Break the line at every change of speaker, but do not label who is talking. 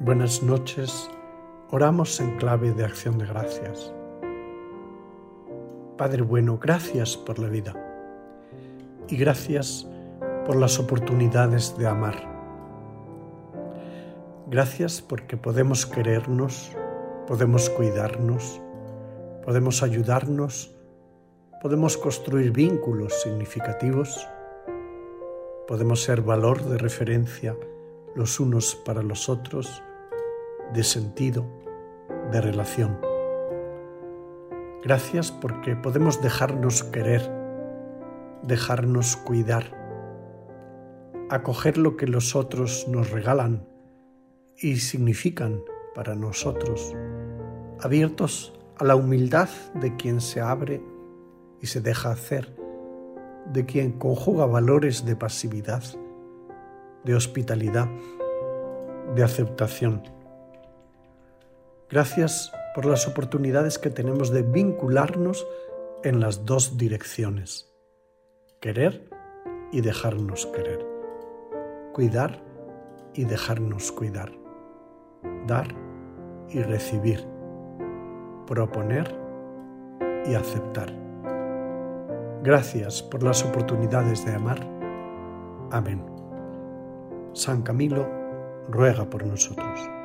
Buenas noches, oramos en clave de acción de gracias. Padre bueno, gracias por la vida y gracias por las oportunidades de amar. Gracias porque podemos querernos, podemos cuidarnos, podemos ayudarnos, podemos construir vínculos significativos, podemos ser valor de referencia los unos para los otros, de sentido, de relación. Gracias porque podemos dejarnos querer, dejarnos cuidar, acoger lo que los otros nos regalan y significan para nosotros, abiertos a la humildad de quien se abre y se deja hacer, de quien conjuga valores de pasividad, de hospitalidad, de aceptación. Gracias por las oportunidades que tenemos de vincularnos en las dos direcciones, querer y dejarnos querer, cuidar y dejarnos cuidar, dar y recibir, proponer y aceptar. Gracias por las oportunidades de amar. Amén. San Camilo ruega por nosotros.